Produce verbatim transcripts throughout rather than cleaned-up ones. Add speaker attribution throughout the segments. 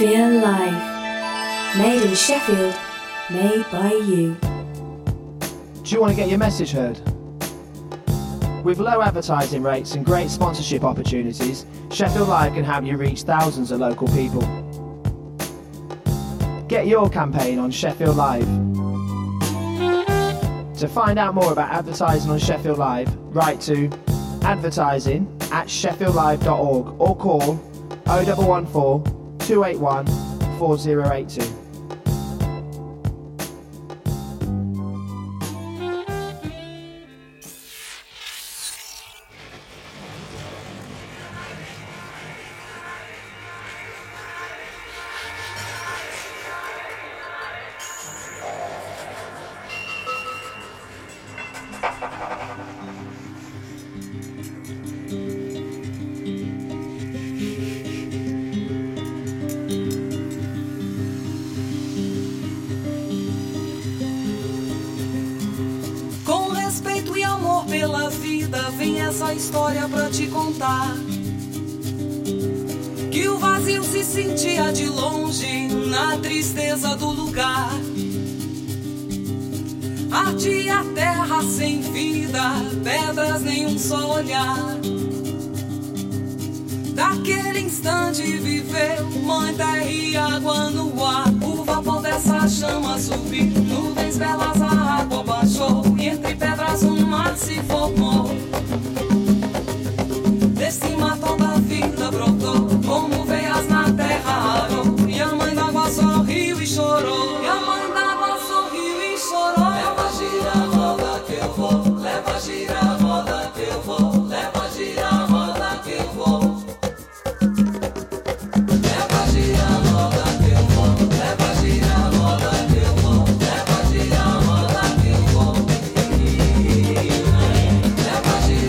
Speaker 1: Sheffield Live. Made in Sheffield, made by you.
Speaker 2: Do you want to get your message heard? With low advertising rates and great sponsorship opportunities, Sheffield Live can help you reach thousands of local people. Get your campaign on Sheffield Live. To find out more about advertising on Sheffield Live, write to advertising at sheffield live dot org or call oh one one four, two eight one, four oh eight two.
Speaker 3: História pra te contar que o vazio se sentia de longe na tristeza do lugar. Ardia a terra sem vida, pedras nenhum só olhar. Daquele instante viveu mãe terra e água no ar. O vapor dessa chama subiu, nuvens belas a água baixou e entre pedras um mar se formou. Desse mato da vida brotou, como veias na terra arou. E a mãe d'água sorriu e chorou. E a mãe d'água sorriu e chorou. Leva gira a roda que eu vou, leva gira a roda que eu vou, leva gira a roda que eu vou. Leva gira a roda que eu vou, leva gira a roda que eu vou, leva gira a roda que eu vou. Leva gira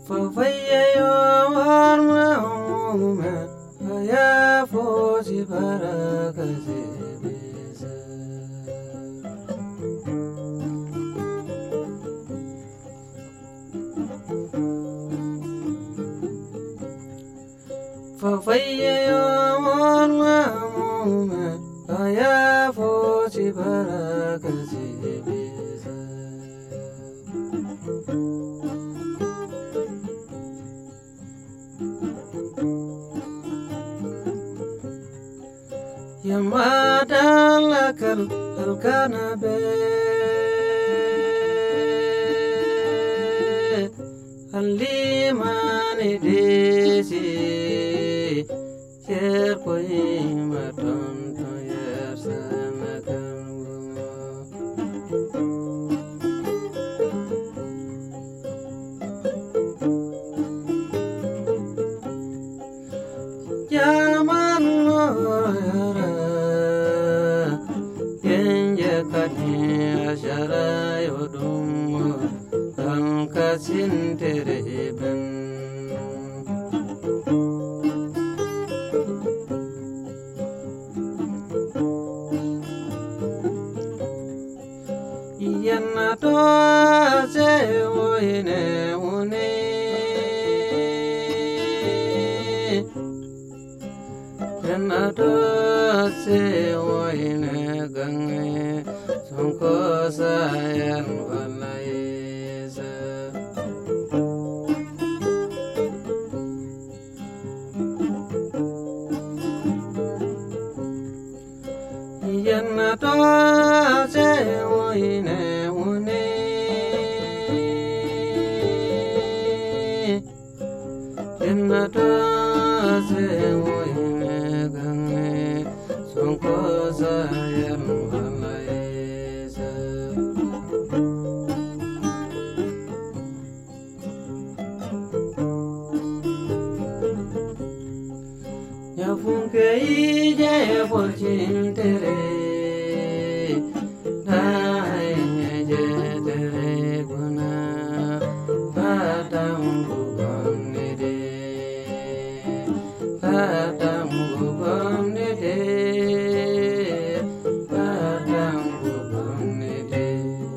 Speaker 4: Fafaya warma umume Haya fosi baraka zebeza Fafaya warma umume Haya fosi baraka zebeza Yamada lakal alkanabe Alimani desi Yer koi matonto yer sanakangu Yaman moyara Kenje kati ashara yodum Tanka sintere ben Yana to se oine une Yana to se oine gange Sonko sayan walaisa Yana to se oine une Yana to se oine gange Sonko sayan walaisa Yafunke ije porcintere Dai je tere guna Patambu gondede Patambu gondede Patambu gondede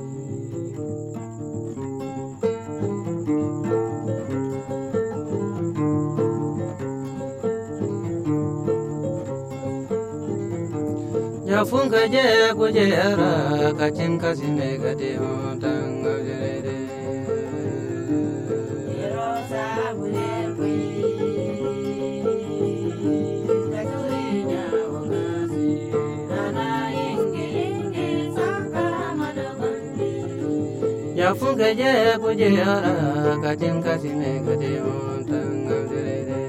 Speaker 4: Yafunga je kujera kachin kasine gade tanga jere Rosa bule kui Takurinya ogasi Ana inge inge sakara madabandi Yafunga je kujera kachin kasine gade tanga jere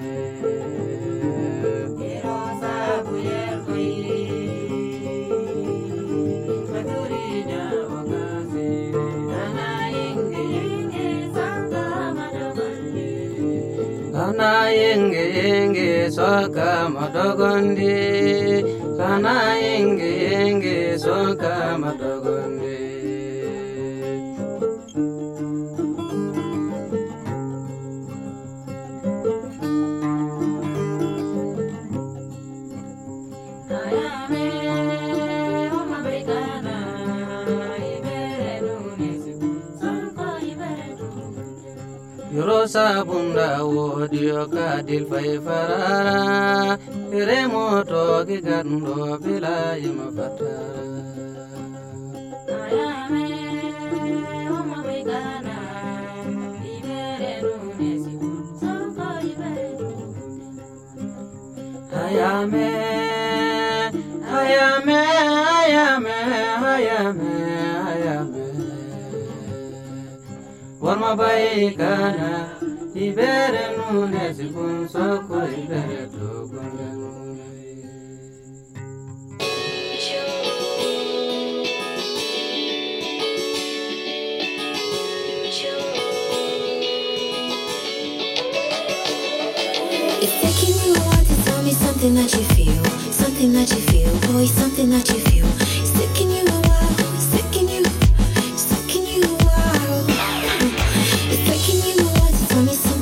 Speaker 4: Rosa bule kui Kana yenge yenge soka madogondi Kana yenge yenge soka madogondi Rosa bunda wodio kadil fai farara Remoto gigando bila ima fatara Ayame oma begana Ibere nunesi Soko ibere Ayame Ayame Ayame Ayame Ayame Warma baikana ibere nune sikun soko ibere tokunga nune
Speaker 5: If taking you out to tell me something that you feel, something that you feel, boy, something that you feel. It's taking you a while, it's taking you, it's taking you a while. It's taking you out to tell me something.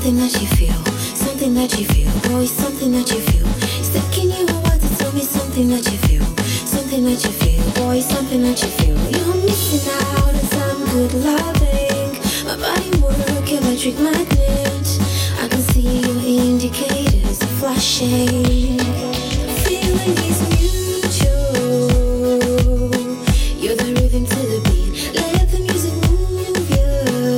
Speaker 5: that you feel, boy, something that you feel. It's taking you a while to tell me something that you feel, something that you feel, boy, something that you feel. You're missing out on some good loving. My body work, electric magnet. I can see your indicators are flashing. The feeling is mutual. You're the rhythm to the beat. Let the music move you.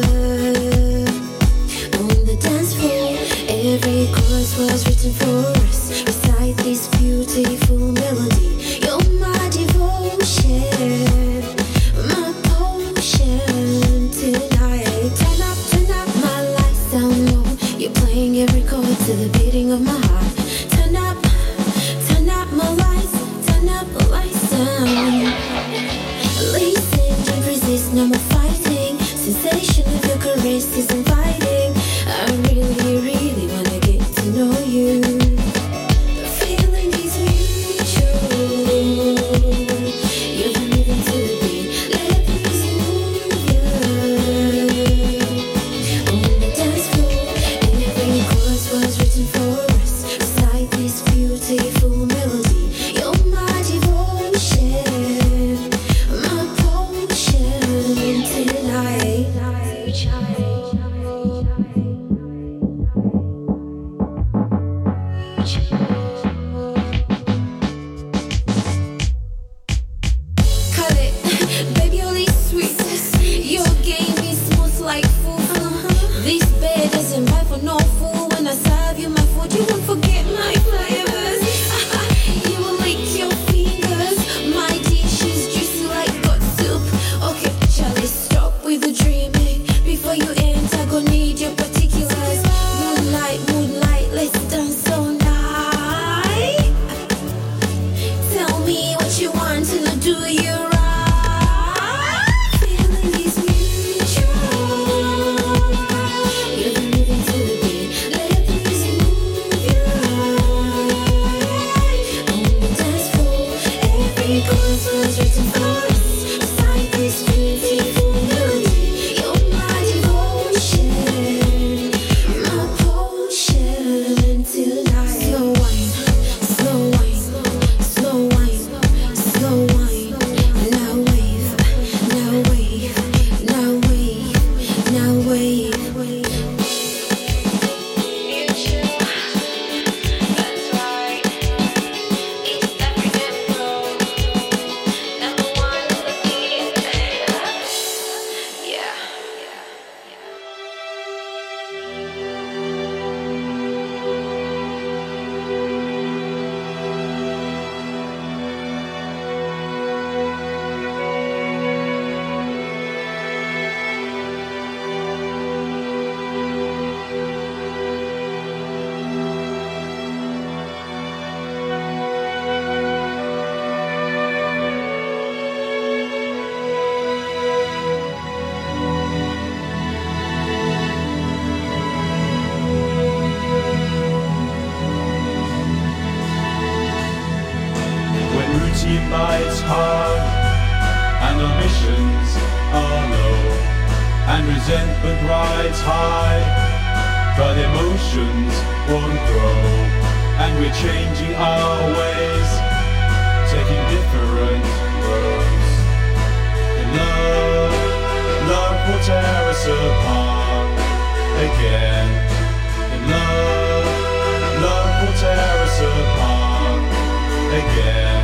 Speaker 5: On the dance floor, every chorus was written for us. Recite this beautiful melody. You're my devotion, my potion tonight. Turn up, turn up, my lights down low. You're playing every chord to the beating of my heart. Turn up, turn up my lights, turn up the lights down. Listen, don't resist, no more fighting. Sensation of your caress is inviting. I really, really wanna get to know you. The feeling is mutual. You're the rhythm to the beat. Let the music move you. On the dance floor, every chorus was written for us. Recite this beautiful melody. You're my devotion, my potion tonight. Cut it, baby, all these sweets. Your game is smooth like fufu. This bed doesn't buy for no fool. When I serve you my food, you won't forget my flavors. You will lick your fingers. My dish is juicy like got soup. Okay, Charlie, stop with the dreaming. Before you enter, go need your particulars. Moonlight, moonlight, let's dance all night. Tell me what you want and I'll do you right. Feeling is mutual. You're the rhythm to the beat. Let the music move you. On the dance floor, every chorus was written for us. Recite this beautiful melody. You're my devotion, my potion tonight. Slow wine, slow wine, slow wine, slow wine. Now wave, now wave, now wave, now wave. That's right. It's African flow. Number one on the beat. Yeah.
Speaker 6: When routine bites hard and ambitions are low and resentment rides high, but emotions won't grow and we're changing our ways, taking different roads. And love, love will tear us apart again. And love, love will tear us apart again.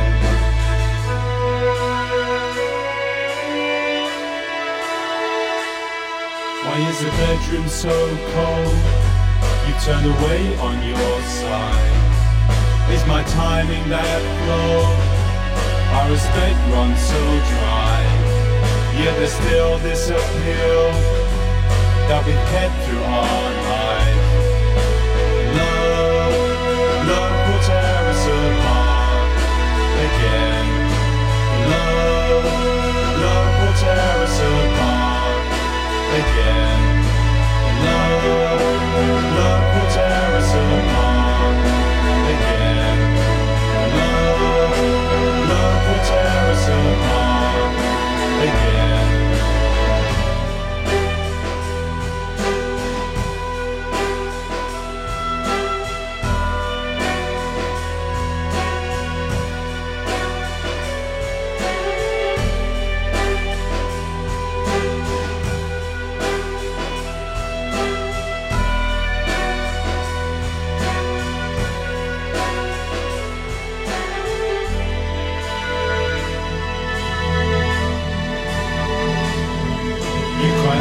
Speaker 6: Why is the bedroom so cold? You turned away on your side. Is my timing that flawed? Our respect runs so dry. Yet there's still this appeal that we've kept through our life. Love, love will tear us apart again. Love, love will tear us apart again. Love, love will tear us apart again. Love, love will tear us apart again.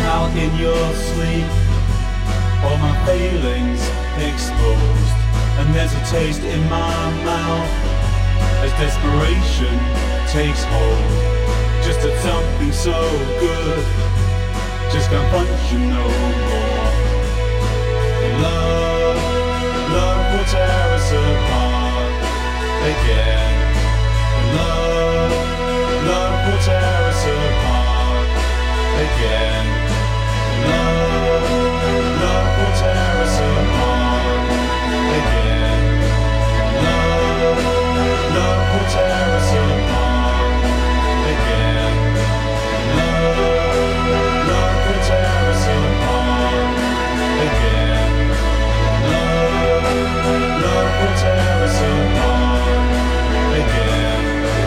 Speaker 6: out in your sleep. All my failings exposed, and there's a taste in my mouth as desperation takes hold. Just at something so good, just can't function no more. Love, love will tear us apart again. Love, love will tear us apart again. Love, love will tear us apart again. Love, love will tear us apart again. Love, love will tear us apart again. Love, love will tear us apart again.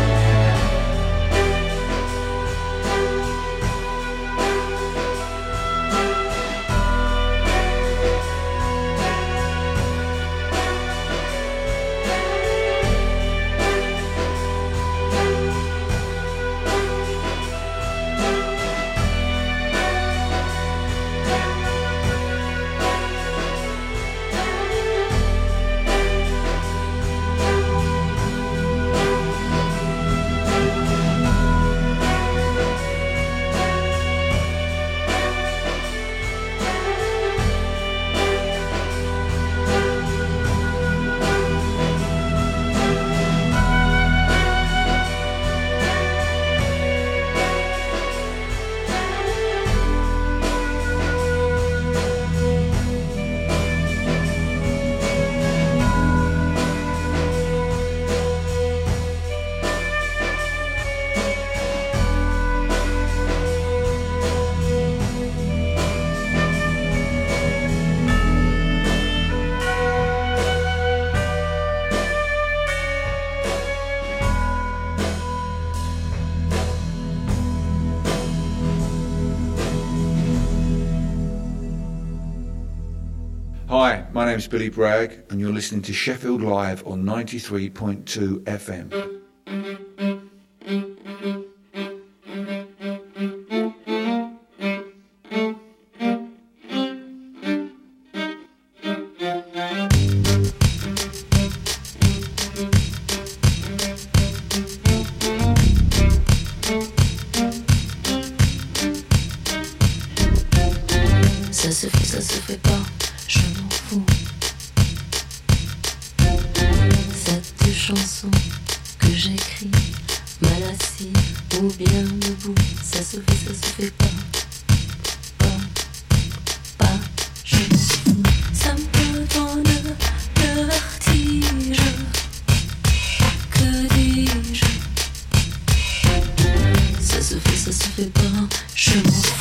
Speaker 7: Hi, my name's Billy Bragg and you're listening to Sheffield Live on ninety-three point two F M.
Speaker 8: Ça se fait, ça se fait pas, je m'en fous. Cette chanson que j'écris, mal assis ou bien debout, ça se fait, ça se fait pas, pas, pas, je m'en fous. Ça me donne le vertige, que dis-je? Ça se fait, ça se fait pas, je m'en fous.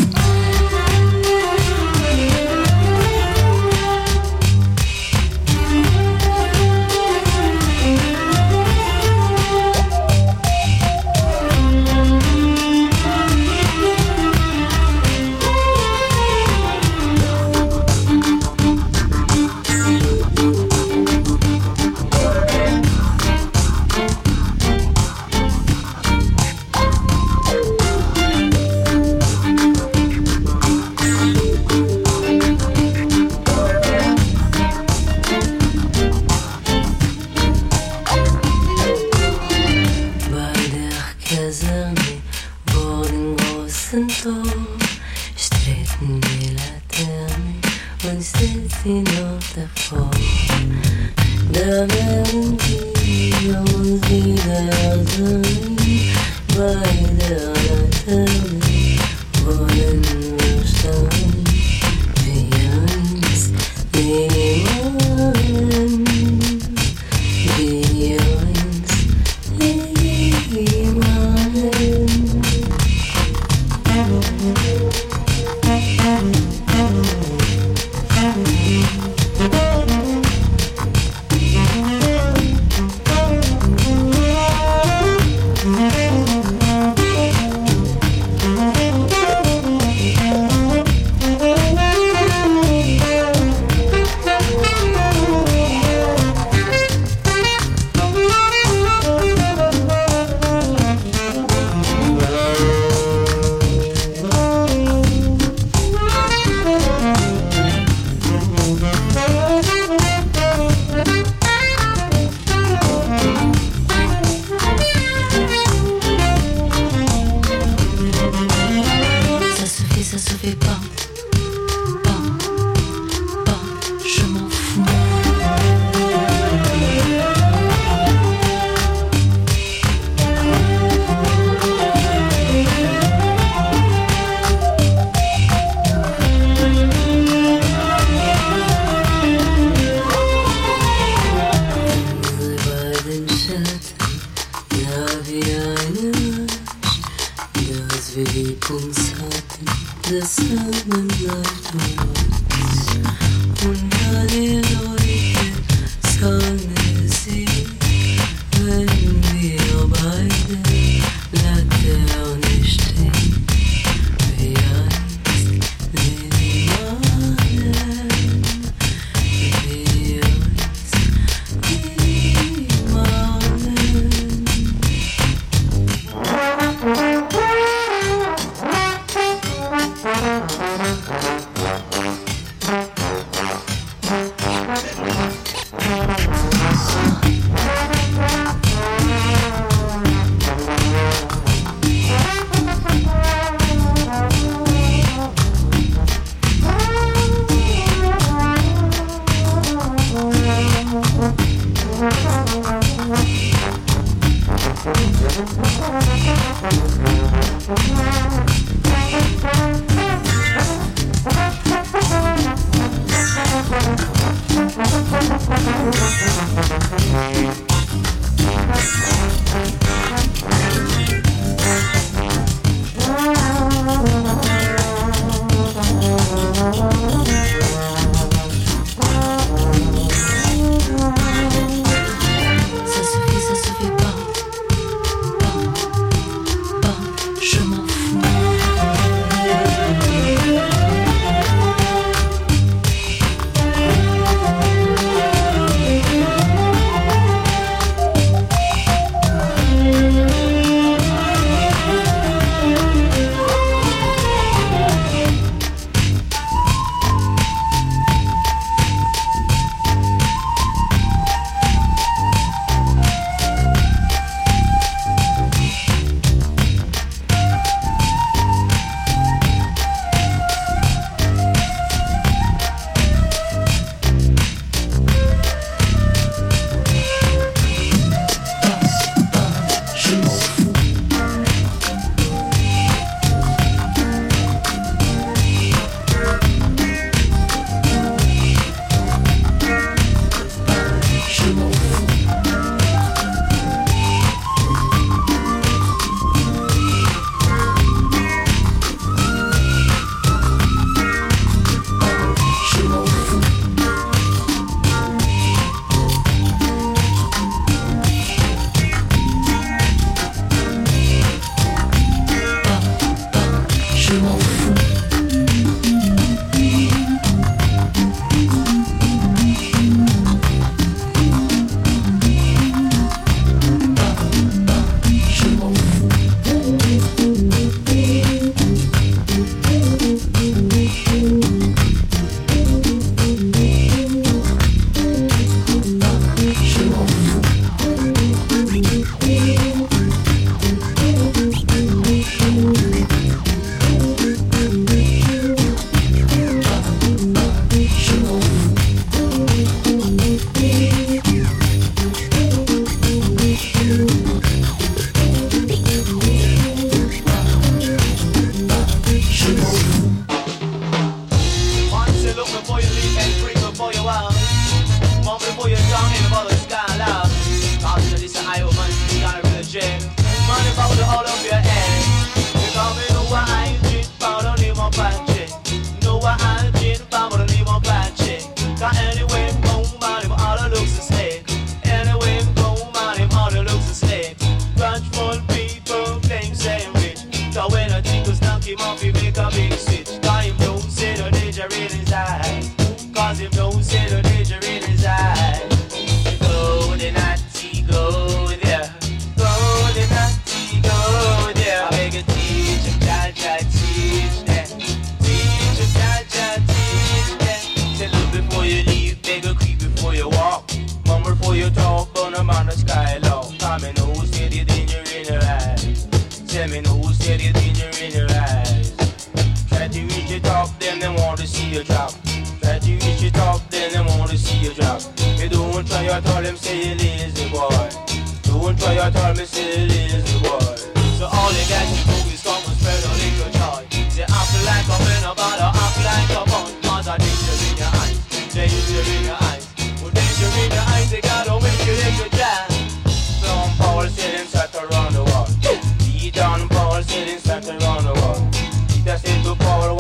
Speaker 9: Paul, what a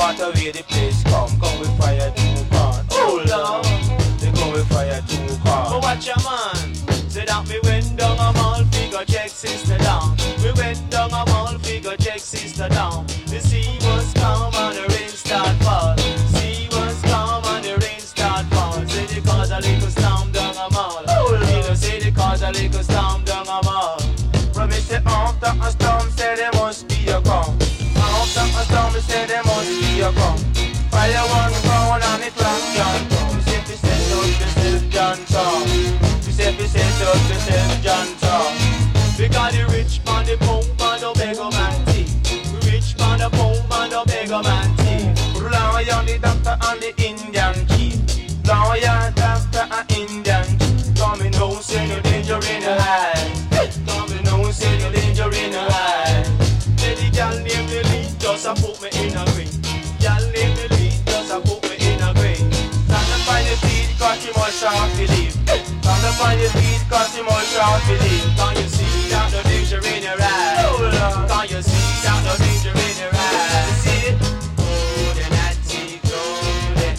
Speaker 9: hear the place come. Come with fire to burn. Hold on. They come with fire to burn. But watch your man. Say that we went down a mall, figure check sister down. We went down a mall, figure check sister down. The sea was calm and the rain start fall. Sea was calm and the rain start fall. Say they cause a little storm down a mall. You know say they cause a little storm down a mall. From me say after a storm, say there must be a calm. After a storm, say there must be a calm. Fire one crown and it lasts John Tom. Say we set up yourself John Tom. We say we set up yourself John Tom. Because the rich man, the poor man, the beggar man thief. The rich man, the poor man, the beggar man thief. Lawyer, the doctor and the Indian chief. Lawyer, doctor and Indian chief. Coming home, say no danger in the life. Coming home, say no danger in the life. Say the girl name the lead, just a put me in a ring. Girl name the lead, just a put me in a ring. Stand up on your feet, cause you must shout believe. Stand up on your feet, cause you must shout believe. Can you see that no danger in your eyes? Can you see that no danger in your eyes? See it? Golden natty, golden,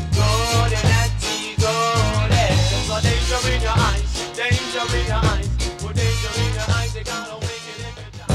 Speaker 9: golden natty, golden. There's no danger in your eyes, danger in your eyes. With danger in your eyes, they can't make it every time.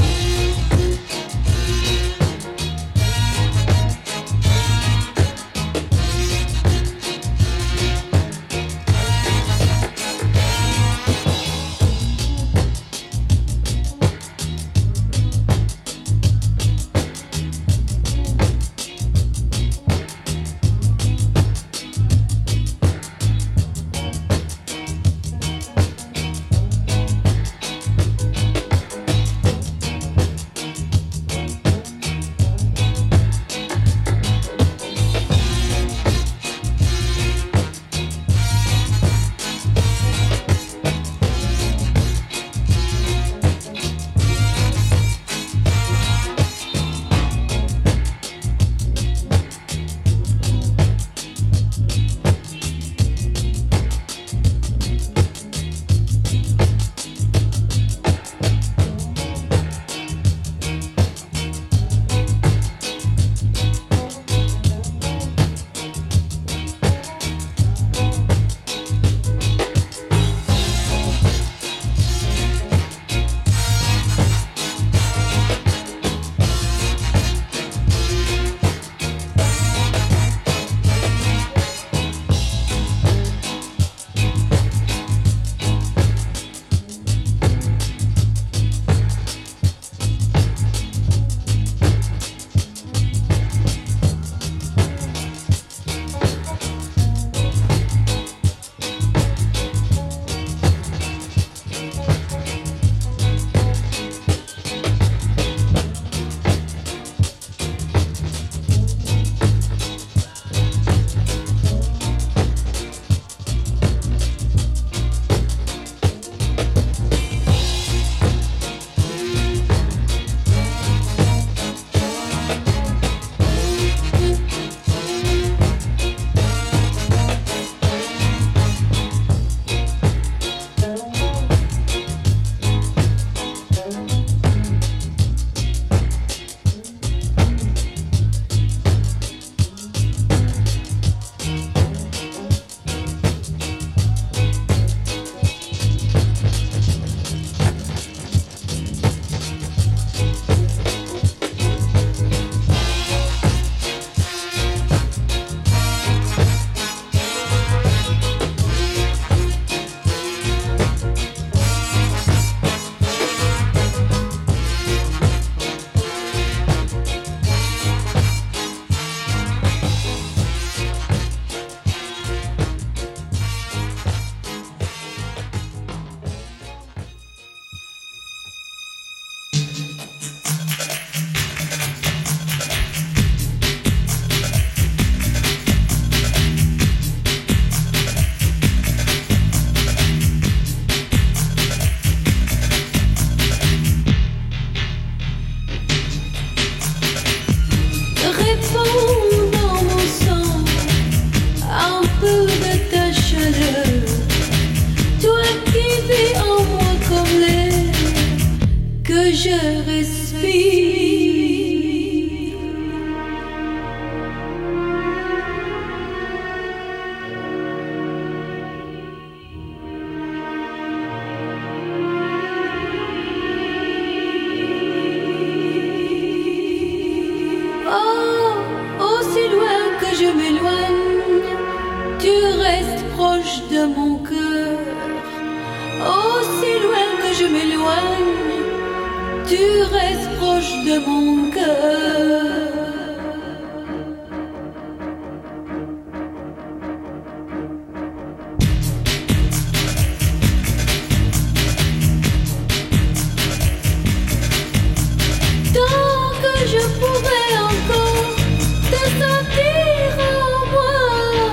Speaker 10: je respire. je m'éloigne, tu restes proche de mon cœur. Aussi loin que je m'éloigne, tu restes proche de mon cœur. Tant que je pourrais encore te sentir en moi,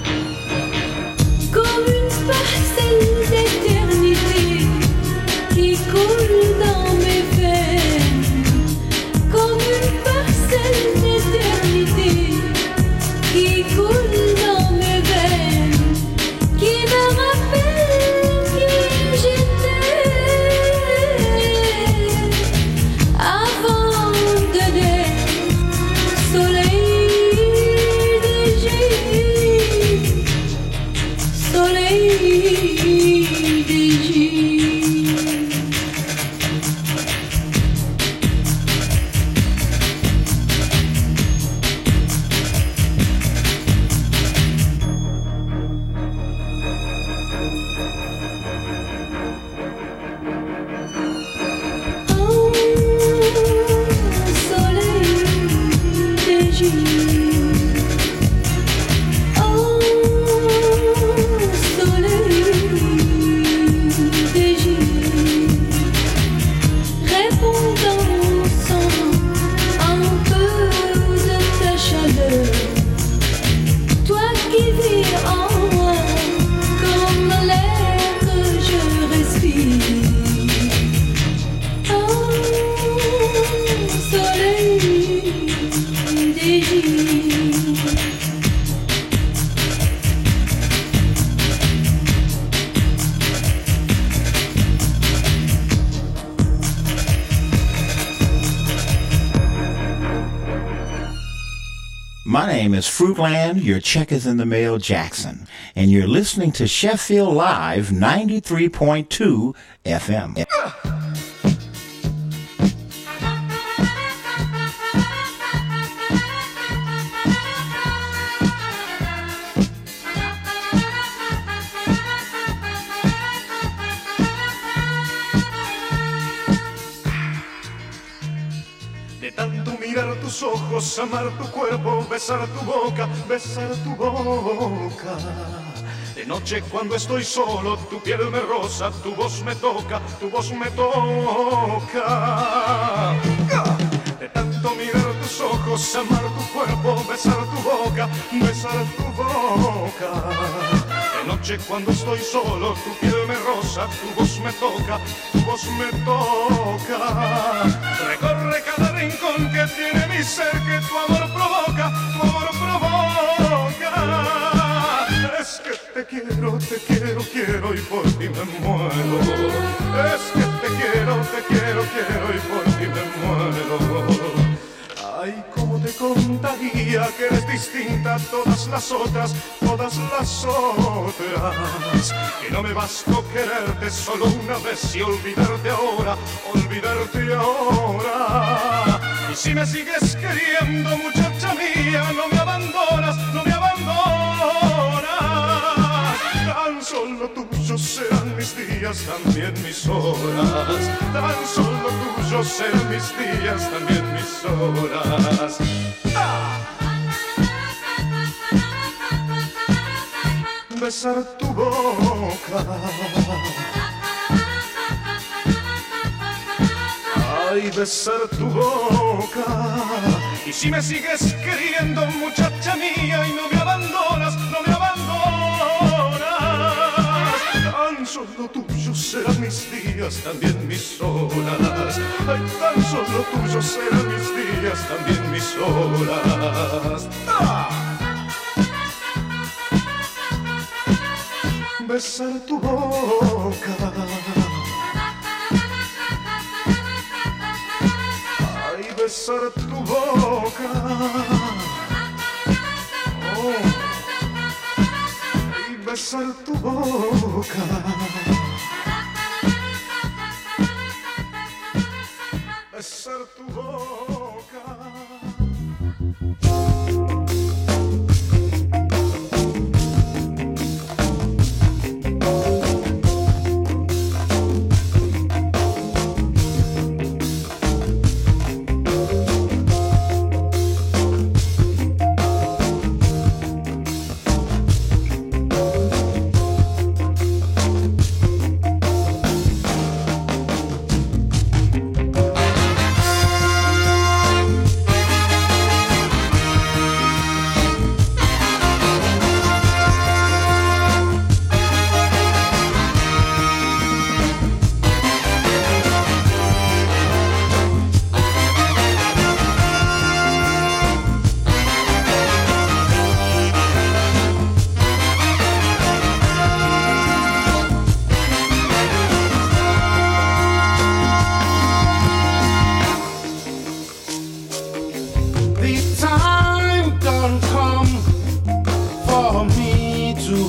Speaker 10: comme une parcelle d'éternité qui coule dans mes veines, comme une parcelle d'éternité qui coule dans mes veines, qui me rappelle qui j'étais avant de naître, soleil des Gilles, soleil des Gilles. Oh, soleil des Gilles. Oh, soleil des Gilles. Répondant sans un peu de ta chaleur, toi qui vis en moi comme l'air que je respire. Oh, soleil des Gilles.
Speaker 11: My name is Fruitland, your check is in the mail Jackson, and you're listening to Sheffield Live ninety-three point two F M.
Speaker 12: De tanto mirar tus ojos, amar tu cuerpo, besar tu boca, besar tu boca. De noche cuando estoy solo, tu piel me roza, tu voz me toca, tu voz me toca. De tanto mirar tus ojos, amar tu cuerpo, besar tu boca, besar tu boca. De noche cuando estoy solo, tu piel me roza, tu voz me toca, tu voz me toca. Recorre cada rincón que tiene mi ser, que tu amor provoca, tu amor provoca. Es que te quiero, te quiero, quiero y por ti me muero. Es que te quiero, te quiero, quiero y por ti me muero. Ay, cómo te contaría que eres distinta a todas las otras, todas las otras. Que no me bastó quererte solo una vez y olvidarte ahora, olvidarte ahora. Y si me sigues queriendo, muchacha mía, no me abandonas, no me abandonas. Tan solo tuyos serán mis días, también mis horas. Tan solo tuyos serán mis días, también mis horas. ¡Ah! Besar tu boca. Ay, besar tu boca. Y si me sigues queriendo, muchacha mía, y no me abandonas, no me abandonas. Tan solo tuyos serán mis días, también mis horas. Ay, tan solo tuyos serán mis días, también mis horas. ¡Ah! Besar tu boca. Ay, besar tu boca. Oh. Ay, besar tu boca. Besar tu boca.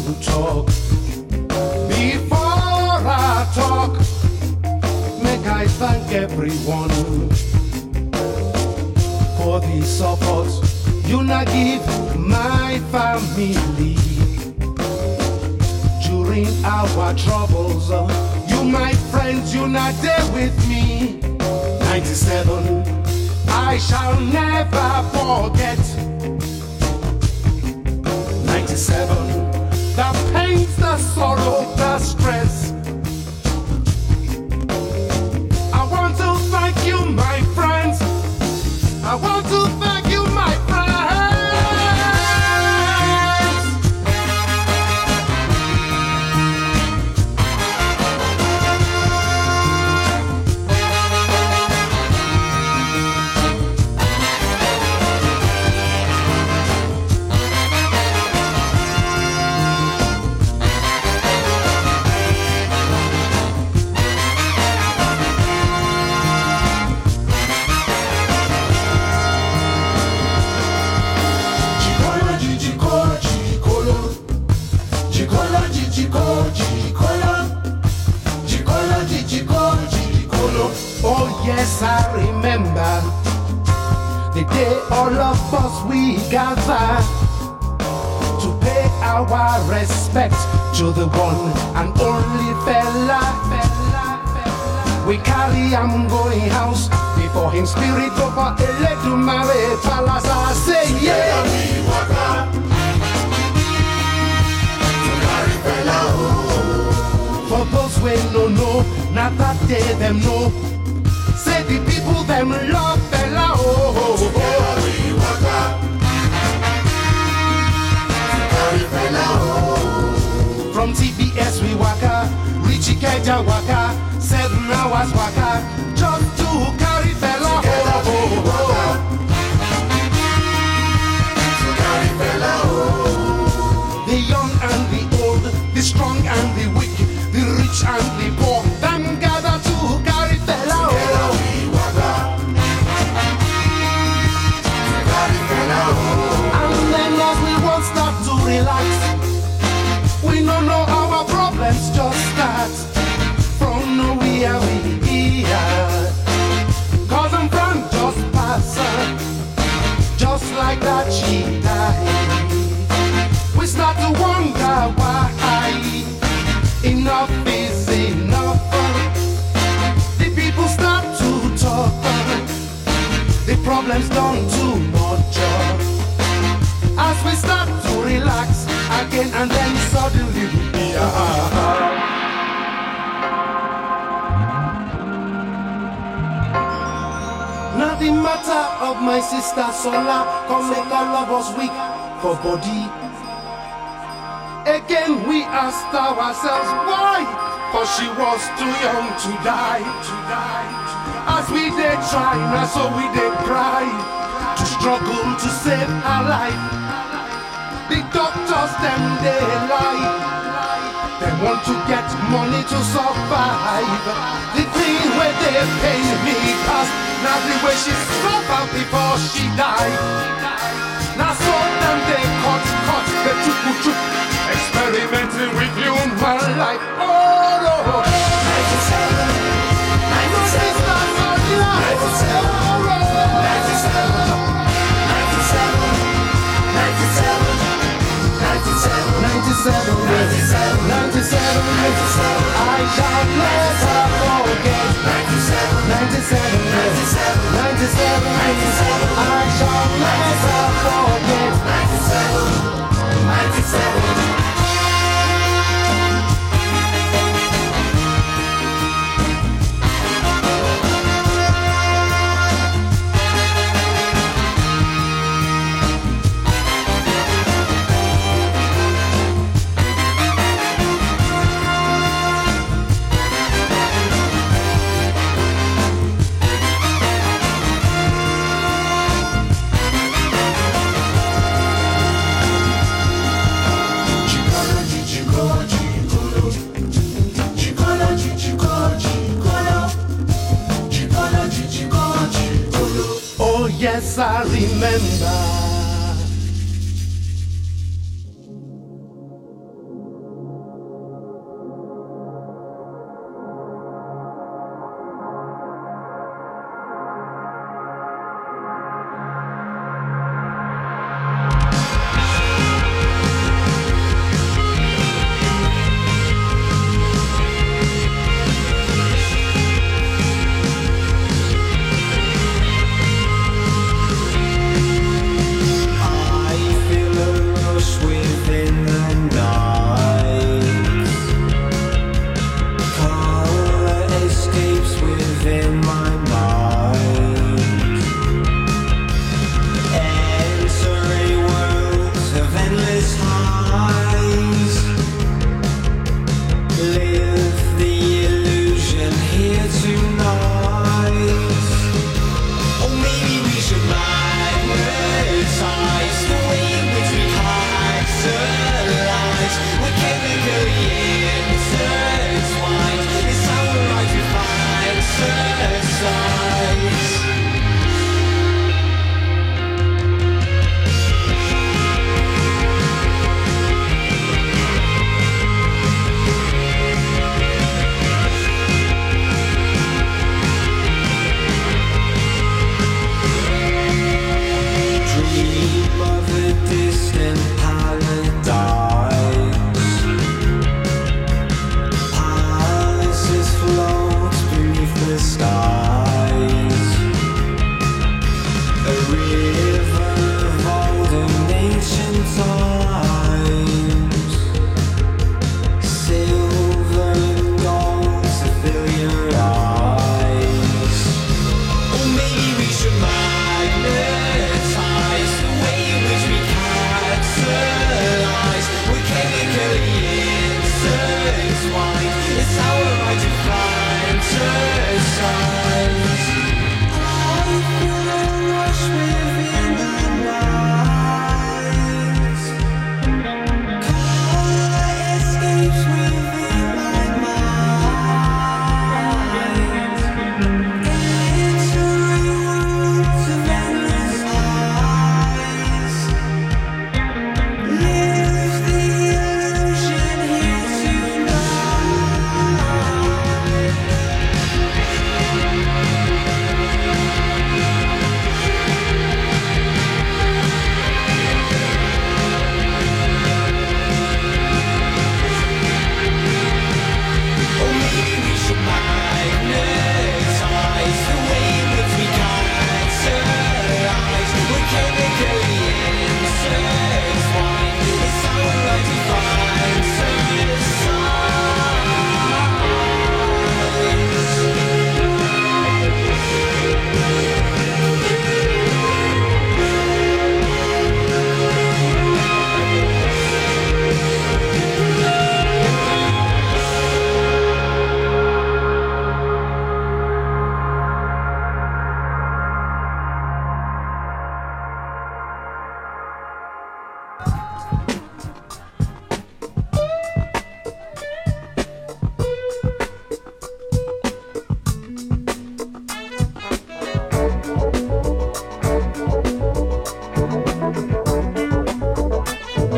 Speaker 13: talk. Before I talk, make I thank everyone for the support you not give my family during our troubles. You my friends, you not there with me. ninety-seven, I shall never forget. ninety-seven, the pains, the sorrow, the stress. I want to thank you, my friends. I want to thank you, my friends. Oh yes, I remember the day all of us we gather to pay our respect to the one and only fella. We carry am going house before him spirit over Eledumare Palace. I say yeah. For those we no know, not that day them know. Say the people them love fella. Oh, oh, oh. Together we walk up. Together fella. Oh. From T B S we walk up, Richie Keja waka, seven hours waka, just to carry fella. Together oh, we walk up. Together fella. Oh. The young and the old, the strong and the weak, the rich and the poor, them gather to carry fella. Together we walk up. Carry fella. And then as we won't start to relax, we don't know our problems just start from nowhere we are. Cause I'm from just pass, just like that she died. We start to wonder why. Enough is enough. The people start to talk. The problems done too much. As we start to relax again, and then suddenly we are. Now the matter of my sister Sola, come make all of us weak for body. Again we asked ourselves why, cause she was too young to die. As we did try, now so we did cry, to struggle to save her life. The doctors them they lie, they want to get money to survive. The thing where they pay me past, now the way she suffered before she died. Now so them they cut, cut, they took, took, experimenting with human life. Oh no. ninety-seven, ninety-seven, ninety-seven, ninety-seven, ninety-seven, ninety-seven, ninety-seven, ninety-seven, ninety-seven, ninety-seven. I shall never forget. ninety-seven, ninety-seven, ninety-seven, ninety-seven, ninety-seven. I shall never forget. ninety-seven, ninety-seven. Yes, I remember.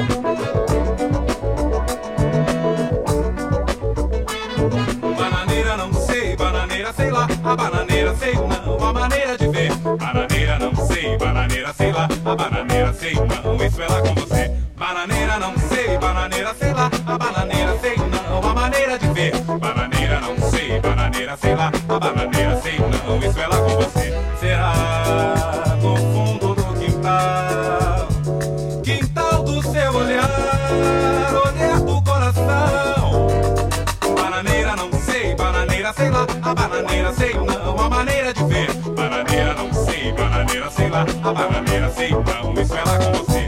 Speaker 12: Bananeira não sei, bananeira sei lá, a bananeira sei não, a maneira de ver. Bananeira não sei, bananeira sei lá, a bananeira sei não, isso é lá com você. Bananeira não sei, bananeira sei lá, a bananeira sei não, a maneira de ver. Bananeira não sei, bananeira sei lá, a bananeira sei não, isso é lá com você. Será no fundo do quintal, quintal do seu olhar, olhar do coração. Bananeira não sei, bananeira sei lá, a bananeira sei não, a maneira de ver. Bananeira não sei, bananeira sei lá, a bananeira sei não, isso é lá com você.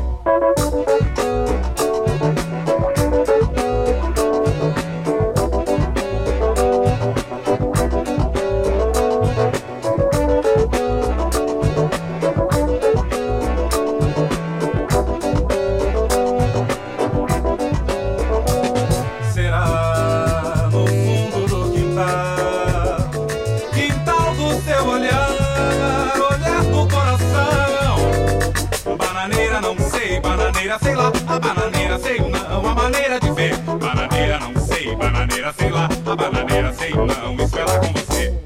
Speaker 12: Bananeira sei lá, a bananeira sei não, a maneira de ver. Bananeira não sei, bananeira sei lá, a bananeira sei não, isso é lá com você.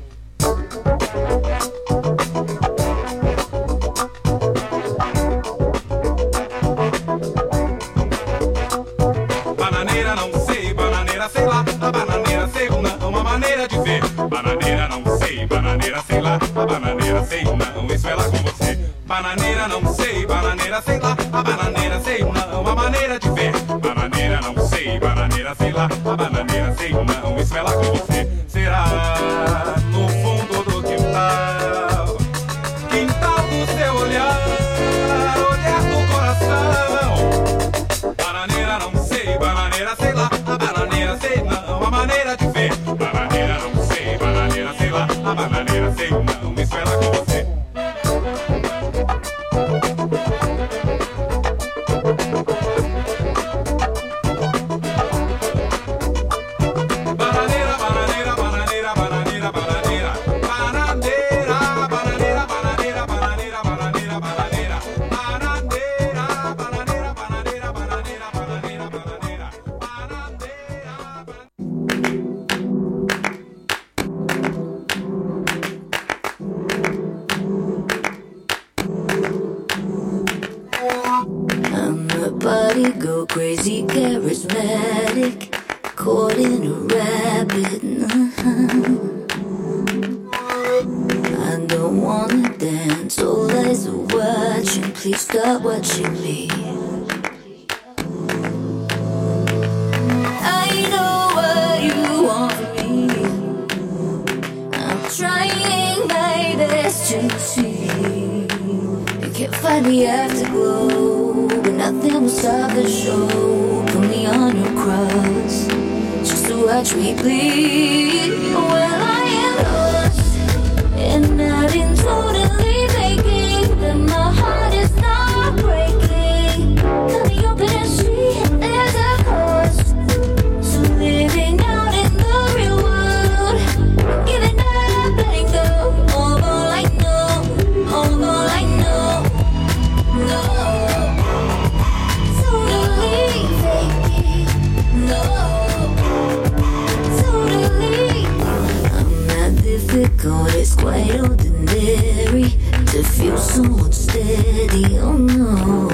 Speaker 12: Bananeira não sei, bananeira sei lá, a bananeira sei não, a maneira de ver. Bananeira não sei, bananeira sei lá, a bananeira sei não, isso é lá com você. Bananeira não sei, bananeira sei lá, a bananeira sei não, a maneira de ver. Bananeira não sei, bananeira sei lá, a bananeira sei não, isso é lá com você. Será no fundo do quintal, quintal do seu olhar, olhar do coração. Bananeira não sei, bananeira sei lá, a bananeira sei não, a maneira de ver. Bananeira não sei, bananeira sei lá, a bananeira sei não, isso é lá com você.
Speaker 8: Go crazy, charismatic, caught in a rabbit. I don't wanna dance, all eyes are watching. Please stop watching me. I know what you want from me. I'm trying my best to see. You can't find the afterglow, but nothing will stop the show. Put me on your cross, just to watch me bleed. Well, I am lost, and I've been totally faking that my heart is not breaking. On the open street, there's a cost to living out in the real world. Giving up, letting go, all all I know, all all I know. No. Difficult, it's quite ordinary to feel so unsteady. Oh no,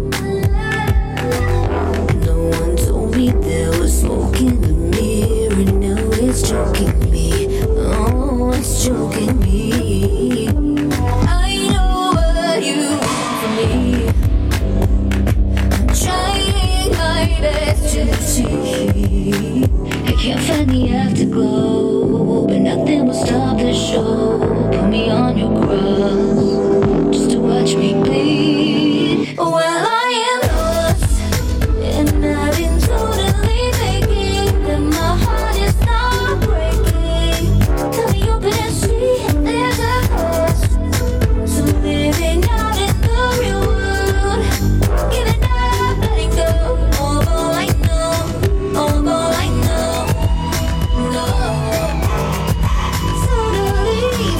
Speaker 8: no one told me there was smoke in the mirror. Now it's choking me. Oh, it's choking me. I know what you want from me. I'm trying my best to see. I can't find the afterglow, but nothing will stop the show. Put me on your cross, just to watch me bleed. Well, I am lost, and I've been totally faking that my heart is not breaking. Tell me open and see, there's a cost to living out in the real world. Giving up, letting go, all all I know, all all I know. No, totally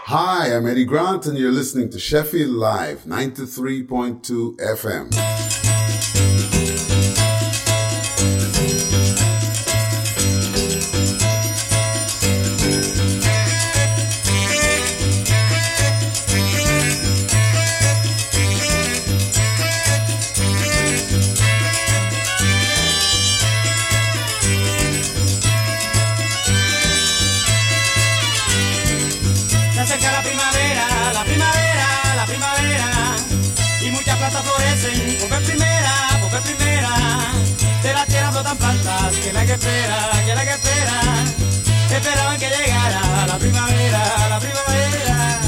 Speaker 14: Hi, I'm Eddie Grant, and you're listening to Sheffield Live, ninety-three point two F M.
Speaker 15: Florecen, por vez primera, por vez primera, de la tierra brotan plantas, que la que espera, que la que espera, esperaban que llegara la primavera, la primavera.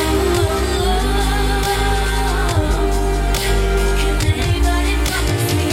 Speaker 5: Can anybody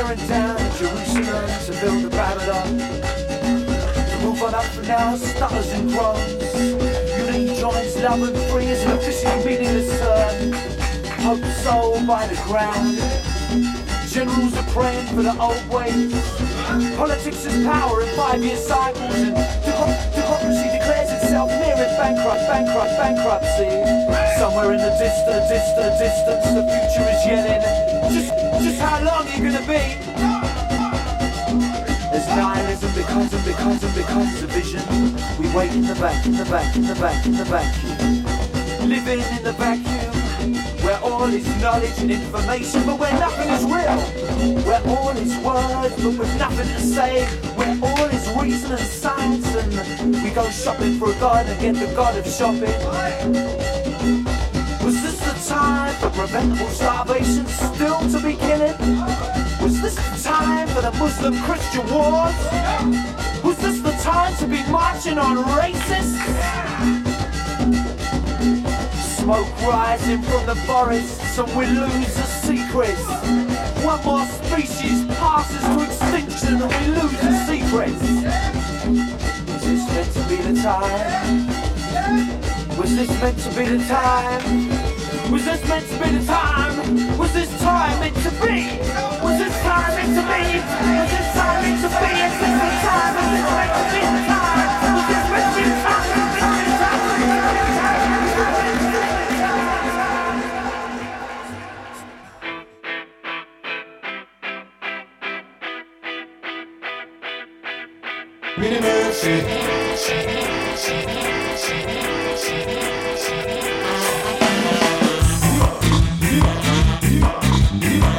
Speaker 16: tearing down Jerusalem to build a Babylon. To move on up from now, stutters and groans. Unity joins love and free is an officially meaningless term. Hope soul by the ground. Generals are praying for the old ways. Politics is power in five-year cycles, and deco- democracy declares itself nearing bankrupt, bankrupt, bankruptcy. Somewhere in the distant, distant, distance, the future is yelling. Just, just how long are you gonna be? There's nihilism because and because and because of vision. We wait in the back, in the back, in the back, in the vacuum. Living in the vacuum, where all is knowledge and information, but where nothing is real. Where all is words, but with nothing to say. Where all is reason and science, and we go shopping for a god and get the god of shopping. Was this the time for preventable starvation still to be killing? Was this the time for the Muslim-Christian wars? Was this the time to be marching on racists? Smoke rising from the forests, and we lose the secrets. One more species passes to extinction, and we lose the secrets. Was this meant to be the time? Was this meant to be the time? Was this meant to be the time? Was this time meant to be? Was this time meant to be? Was this time meant to be? Is this the time? Was this meant to be the time? Was this meant to be the time?
Speaker 13: Mini Mercy.